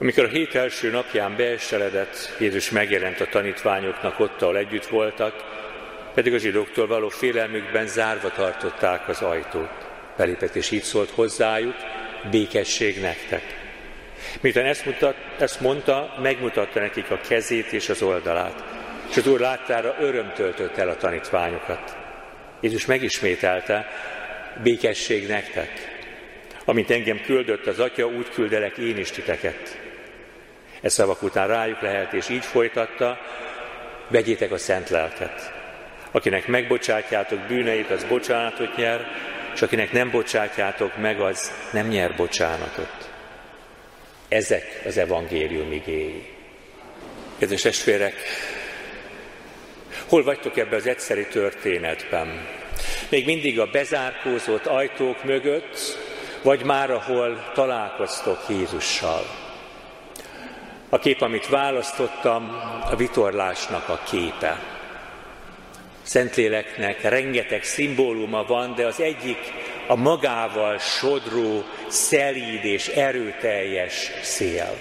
Amikor a hét első napján beesteledett, Jézus megjelent a tanítványoknak ott, ahol együtt voltak, pedig a zsidóktól való félelmükben zárva tartották az ajtót. Belépett és így szólt hozzájuk: békesség nektek. Miután ezt mondta, megmutatta nekik a kezét és az oldalát, és az Úr láttára öröm töltött el a tanítványokat. Jézus megismételte: békesség nektek. Amint engem küldött az Atya, úgy küldelek én is titeket. E szavak után rájuk lehelt, és így folytatta: vegyétek a szent lelket. Akinek megbocsátjátok bűneit, az bocsánatot nyer, és akinek nem bocsátjátok meg, az nem nyer bocsánatot. Ezek az evangélium igéi. Kedves testvérek, hol vagytok ebben az egyszerű történetben? Még mindig a bezárkózott ajtók mögött, vagy már ahol találkoztok Jézussal? A kép, amit választottam, a vitorlásnak a képe. Szentléleknek rengeteg szimbóluma van, de az egyik a magával sodró, szelíd és erőteljes szél.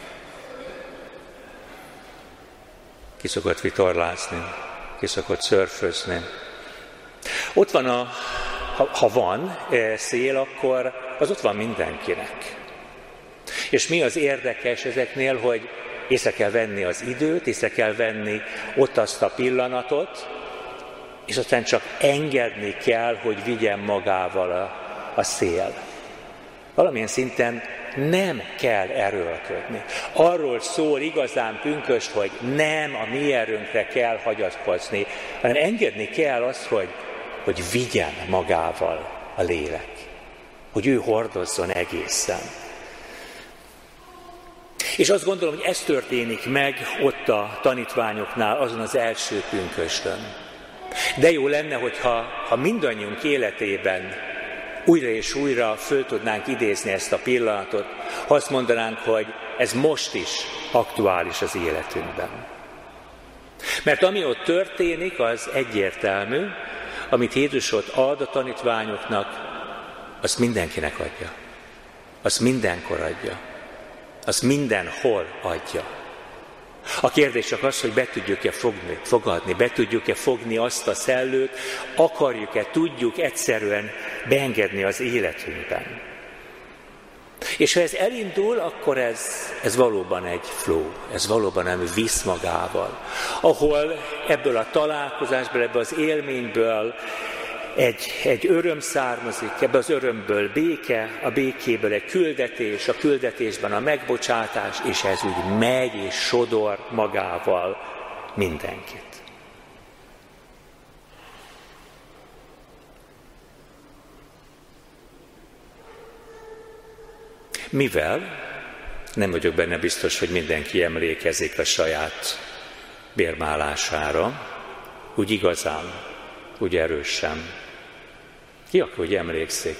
Ki szokott vitorlázni, ki szokott szörfözni. Ott van ha van szél, akkor az ott van mindenkinek. És mi az érdekes ezeknél, hogy észre kell venni az időt, észre kell venni ott azt a pillanatot, és aztán csak engedni kell, hogy vigyen magával a szél. Valamilyen szinten nem kell erőlködni. Arról szól igazán pünkösd, hogy nem a mi erőnkre kell hagyatkozni, hanem engedni kell azt, hogy vigyen magával a lélek. Hogy ő hordozzon egészen. És azt gondolom, hogy ez történik meg ott a tanítványoknál azon az első pünkösdön. De jó lenne, hogyha mindannyiunk életében újra és újra föl tudnánk idézni ezt a pillanatot, ha azt mondanánk, hogy ez most is aktuális az életünkben. Mert ami ott történik, az egyértelmű, amit Jézus ott ad a tanítványoknak, azt mindenkinek adja. Azt mindenkor adja. Azt mindenhol adja. A kérdés csak az, hogy be tudjuk-e fogadni, be tudjuk-e fogni azt a szellőt, akarjuk-e, tudjuk egyszerűen beengedni az életünkben. És ha ez elindul, akkor ez valóban egy flow, ez valóban nem visz magával, ahol ebből a találkozásból, ebből az élményből egy öröm származik, ebből az örömből béke, a békéből egy küldetés, a küldetésben a megbocsátás, és ez úgy megy és sodor magával mindenkit. Mivel nem vagyok benne biztos, hogy mindenki emlékezik a saját bérmálására, úgy igazán, úgy erősen. Ki akkor, hogy emlékszik?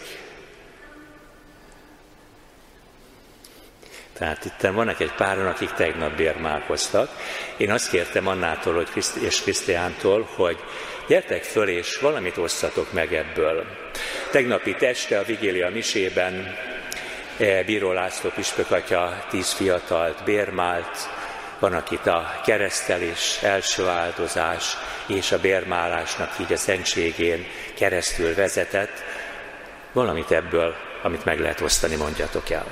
Tehát itt vannak egy páran, akik tegnap bérmálkoztak. Én azt kértem Annától és Krisztiántól, hogy gyertek föl, és valamit osszatok meg ebből. Tegnapi este a vigília misében Bíró László püspökatya 10 fiatalt bérmált, van, akit a keresztelés, első áldozás és a bérmálásnak így a szentségén keresztül vezetett. Valamit ebből, amit meg lehet osztani, mondjatok el.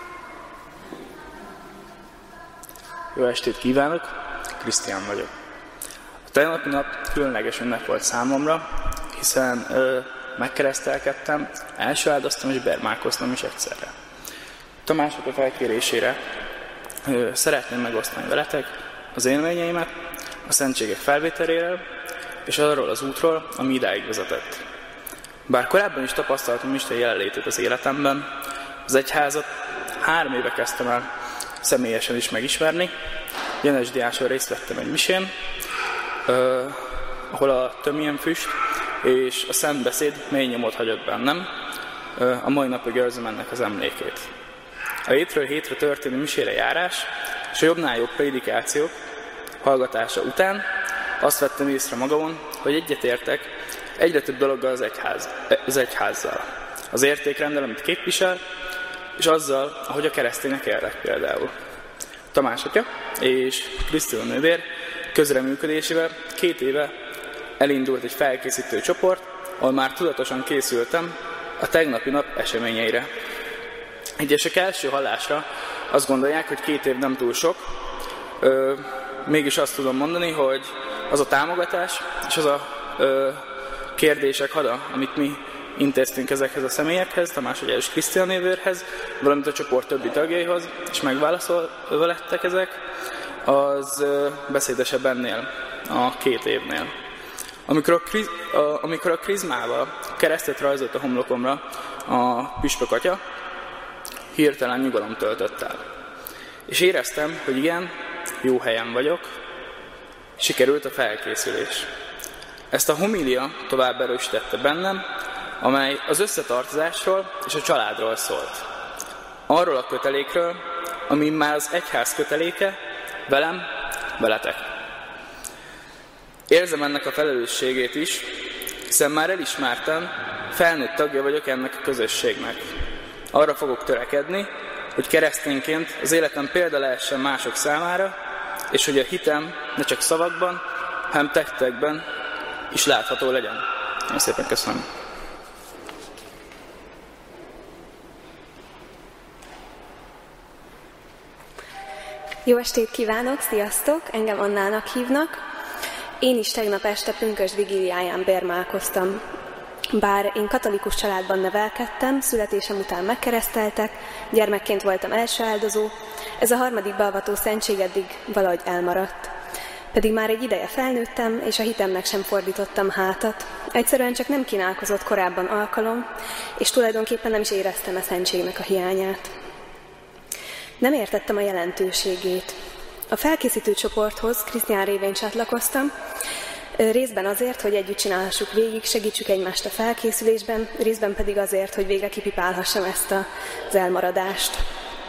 Jó estét kívánok, Krisztián vagyok. A tegnapi nap különleges ünnep volt számomra, hiszen megkeresztelkedtem, első áldoztam és bérmálkoztam is egyszerre. Tamások a felkérésére szeretném megosztani veletek az élményeimet a szentségek felvételéről és arról az útról, ami idáig vezetett. Bár korábban is tapasztaltam Isten jelenlétét az életemben, az egyházat 3 éve kezdtem el személyesen is megismerni. Jenes Diáson részt vettem egy misén, ahol a tömjénfüst és a szent beszéd mély nyomot hagyott bennem. A mai napig érzem ennek az emlékét. A hétről hétre történő misére járás és a jobbnál jobb prédikációk hallgatása után azt vettem észre magamon, hogy egyetértek egyre több dologgal az egyházzal. Az értékrenddel, amit képvisel, és azzal, ahogy a keresztények élnek például. Tamás atya és Krisztina nővér közreműködésével 2 éve elindult egy felkészítő csoport, ahol már tudatosan készültem a tegnapi nap eseményeire. Egyesek első hallásra azt gondolják, hogy 2 év nem túl sok, mégis azt tudom mondani, hogy az a támogatás és az a kérdések hada, amit mi intéztünk ezekhez a személyekhez, Tamás atya és Krisztina nővérhez, valamint a csoport többi tagjaihoz, és megválaszolva lettek ezek, az beszédesebb ennél, a 2 évnél. Amikor a krizmával keresztet rajzolt a homlokomra a püspök atya, hirtelen nyugalom töltött el. És éreztem, hogy igen, jó helyen vagyok, sikerült a felkészülés. Ezt a homília tovább erősítette bennem, amely az összetartozásról és a családról szólt. Arról a kötelékről, ami már az egyház köteléke, velem, veletek. Érzem ennek a felelősségét is, hiszen már elismertem, felnőtt tagja vagyok ennek a közösségnek. Arra fogok törekedni, hogy keresztényként az életem példa lehessen mások számára, és hogy a hitem ne csak szavakban, hanem tettekben is látható legyen. Nagyon szépen köszönöm. Jó estét kívánok, sziasztok! Engem Annának hívnak. Én is tegnap este pünkösd vigíliáján bérmálkoztam. Bár én katolikus családban nevelkedtem, születésem után megkereszteltek, gyermekként voltam első áldozó, ez a 3. beavató szentség eddig valahogy elmaradt. Pedig már egy ideje felnőttem, és a hitemnek sem fordítottam hátat. Egyszerűen csak nem kínálkozott korábban alkalom, és tulajdonképpen nem is éreztem a szentségnek a hiányát. Nem értettem a jelentőségét. A felkészítő csoporthoz Krisztián révén csatlakoztam, részben azért, hogy együtt csinálhassuk végig, segítsük egymást a felkészülésben, részben pedig azért, hogy végre kipipálhassam ezt az elmaradást.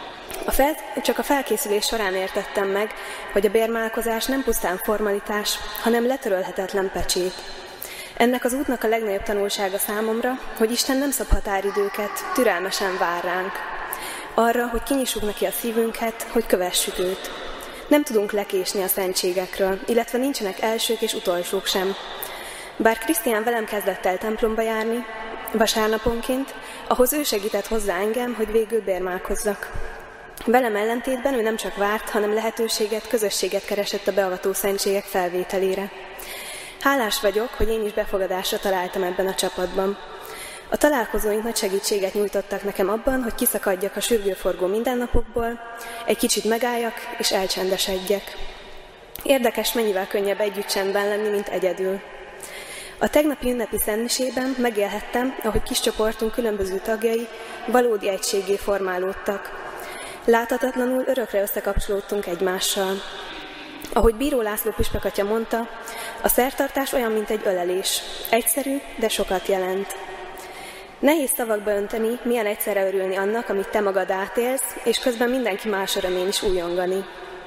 Csak a felkészülés során értettem meg, hogy a bérmálkozás nem pusztán formalitás, hanem letörölhetetlen pecsét. Ennek az útnak a legnagyobb tanulsága számomra, hogy Isten nem szab határidőket, türelmesen vár ránk. Arra, hogy kinyissuk neki a szívünket, hogy kövessük őt. Nem tudunk lekésni a szentségekről, illetve nincsenek elsők és utolsók sem. Bár Krisztián velem kezdett el templomba járni, vasárnaponként, ahhoz ő segített hozzá engem, hogy végül bérmálkozzak. Velem ellentétben ő nem csak várt, hanem lehetőséget, közösséget keresett a beavató szentségek felvételére. Hálás vagyok, hogy én is befogadásra találtam ebben a csapatban. A találkozóink nagy segítséget nyújtottak nekem abban, hogy kiszakadjak a sürgőforgó mindennapokból, egy kicsit megálljak és elcsendesedjek. Érdekes, mennyivel könnyebb együtt csendben lenni, mint egyedül. A tegnapi ünnepi szentmisében megélhettem, ahogy kis csoportunk különböző tagjai valódi egységgé formálódtak. Láthatatlanul örökre összekapcsolódtunk egymással. Ahogy Bíró László püspök atya mondta, a szertartás olyan, mint egy ölelés. Egyszerű, de sokat jelent. Nehéz szavakba önteni, milyen egyszerre örülni annak, amit te magad átélsz, és közben mindenki más örömén is újongani.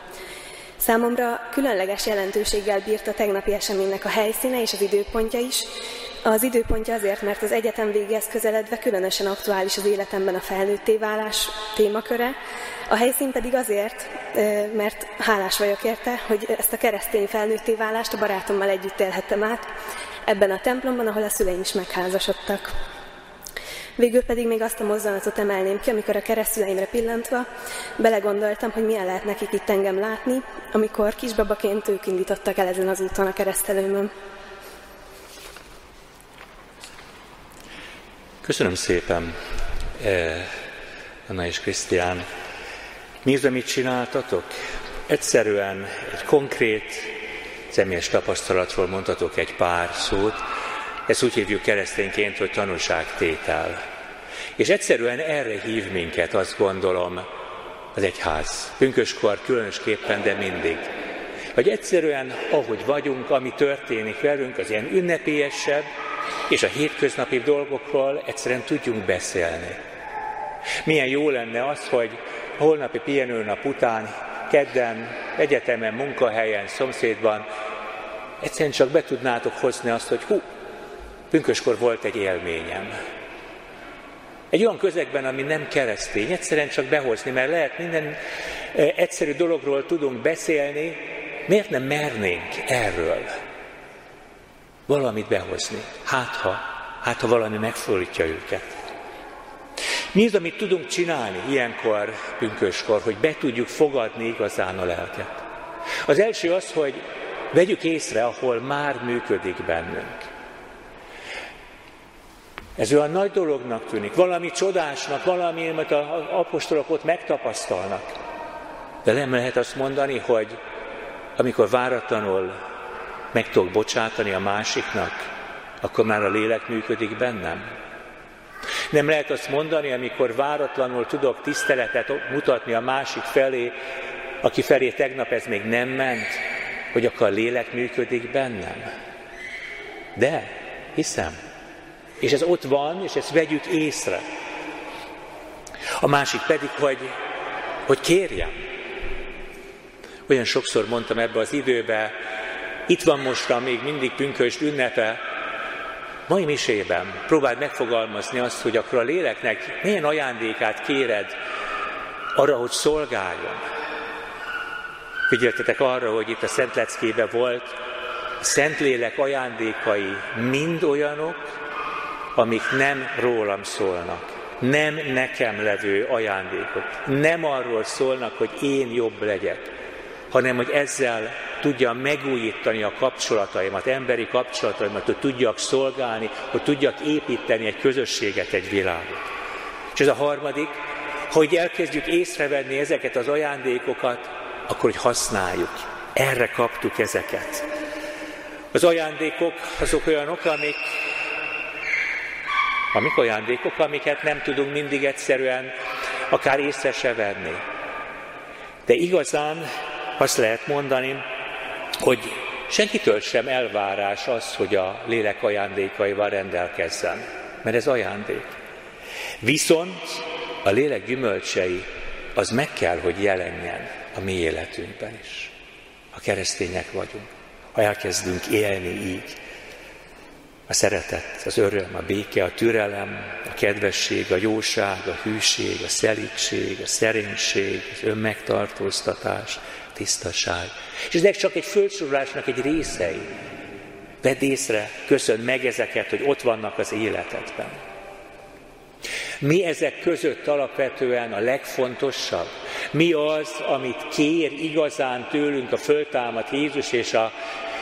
Számomra különleges jelentőséggel bírt a tegnapi eseménynek a helyszíne és az időpontja is. Az időpontja azért, mert az egyetem végéhez közeledve különösen aktuális az életemben a felnőtté válás témaköre. A helyszín pedig azért, mert hálás vagyok érte, hogy ezt a keresztény felnőtté válást a barátommal együtt élhettem át, ebben a templomban, ahol a szüleim is megházasodtak. Végül pedig még azt a mozzanatot emelném ki, amikor a keresztszüleimre pillantva belegondoltam, hogy milyen lehet nekik itt engem látni, amikor kisbabaként ők indítottak el ezen az úton a keresztelőmön. Köszönöm szépen, Anna és Krisztián. Nézve, mit csináltatok? Egyszerűen egy konkrét, személyes tapasztalatról mondhatok egy pár szót. Ezt úgy hívjuk keresztényként, hogy tanúságtétel. És egyszerűen erre hív minket, azt gondolom, az egyház. Pünköskor különösképpen, de mindig. Hogy egyszerűen, ahogy vagyunk, ami történik velünk, az ilyen ünnepélyesebb, és a hétköznapi dolgokról egyszerűen tudjunk beszélni. Milyen jó lenne az, hogy a holnapi pihenőnap után, kedden, egyetemen, munkahelyen, szomszédban egyszerűen csak be tudnátok hozni azt, hogy pünköskor volt egy élményem. Egy olyan közegben, ami nem keresztény, egyszerűen csak behozni, mert lehet minden egyszerű dologról tudunk beszélni, miért nem mernénk erről valamit behozni? Hát ha valami megfordítja őket. Mi az, amit tudunk csinálni ilyenkor, pünköskor, hogy be tudjuk fogadni igazán a lelket? Az első az, hogy vegyük észre, ahol már működik bennünk. Ez olyan nagy dolognak tűnik, valami csodásnak, valami, amit az apostolok ott megtapasztalnak. De nem lehet azt mondani, hogy amikor váratlanul meg tudok bocsátani a másiknak, akkor már a lélek működik bennem. Nem lehet azt mondani, amikor váratlanul tudok tiszteletet mutatni a másik felé, aki felé tegnap ez még nem ment, hogy akkor a lélek működik bennem. De hiszem. És ez ott van, és ezt vegyük észre. A másik pedig, hogy kérjem. Olyan sokszor mondtam ebbe az időbe, itt van mostan még mindig pünkösd ünnepe, mai misében próbáld megfogalmazni azt, hogy akkor a léleknek milyen ajándékát kéred arra, hogy szolgáljon. Figyeltetek arra, hogy itt a Szent Leckében volt, a Szentlélek ajándékai mind olyanok, amik nem rólam szólnak, nem nekem levő ajándékok, nem arról szólnak, hogy én jobb legyek, hanem hogy ezzel tudjam megújítani a kapcsolataimat, emberi kapcsolataimat, hogy tudjak szolgálni, hogy tudjak építeni egy közösséget, egy világot. És ez a harmadik, hogy elkezdjük észrevenni ezeket az ajándékokat, akkor hogy használjuk. Erre kaptuk ezeket. Az ajándékok azok olyanok, amiket nem tudunk mindig egyszerűen akár észre se venni. De igazán azt lehet mondani, hogy senkitől sem elvárás az, hogy a lélek ajándékaival rendelkezzen, mert ez ajándék. Viszont a lélek gyümölcsei, az meg kell, hogy jelenjen a mi életünkben is. Ha keresztények vagyunk, ha elkezdünk élni így. A szeretet, az öröm, a béke, a türelem, a kedvesség, a jóság, a hűség, a szelídség, a szerénység, az önmegtartóztatás, a tisztaság. És ezek csak egy fölsorolásnak egy részei. Vedd észre, köszönd meg ezeket, hogy ott vannak az életedben. Mi ezek között alapvetően a legfontosabb? Mi az, amit kér igazán tőlünk a föltámadt Jézus és a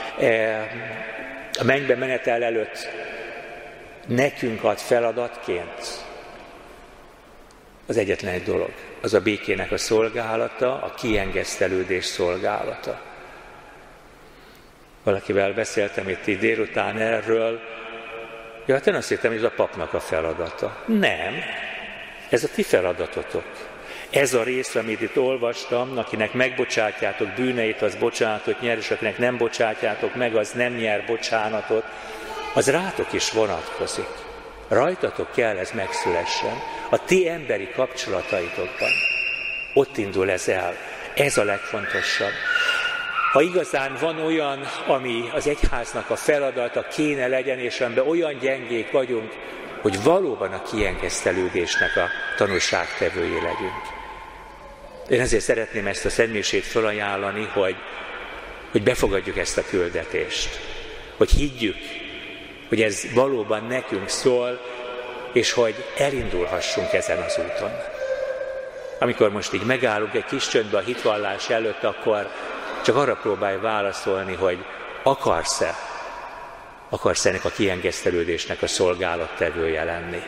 mennybe menetel előtt nekünk ad feladatként? Az egyetlen egy dolog, az a békének a szolgálata, a kiengesztelődés szolgálata. Valakivel beszéltem itt délután erről, hát én azt hittem, hogy ez a papnak a feladata. Nem, ez a ti feladatotok. Ez a rész, amit itt olvastam, akinek megbocsátjátok bűneit, az bocsánatot nyer, és akinek nem bocsátjátok meg, az nem nyer bocsánatot, az rátok is vonatkozik. Rajtatok kell ez megszülessen. A ti emberi kapcsolataitokban. Ott indul ez el. Ez a legfontosabb. Ha igazán van olyan, ami az egyháznak a feladata kéne legyen, és amiben olyan gyengék vagyunk, hogy valóban a kiengesztelődésnek a tanúságtevői legyünk. Én ezért szeretném ezt a szentmisét felajánlani, hogy befogadjuk ezt a küldetést. Hogy higgyük, hogy ez valóban nekünk szól, és hogy elindulhassunk ezen az úton. Amikor most így megállunk egy kis csöndbe a hitvallás előtt, akkor csak arra próbálj válaszolni, hogy akarsz-e ennek a kiengesztelődésnek a szolgálattevője lenni.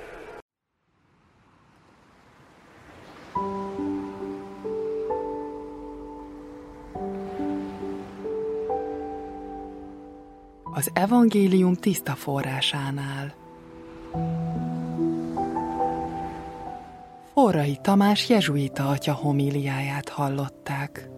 Az evangélium tiszta forrásánál. Forrai Tamás jezsuita atya homíliáját hallották.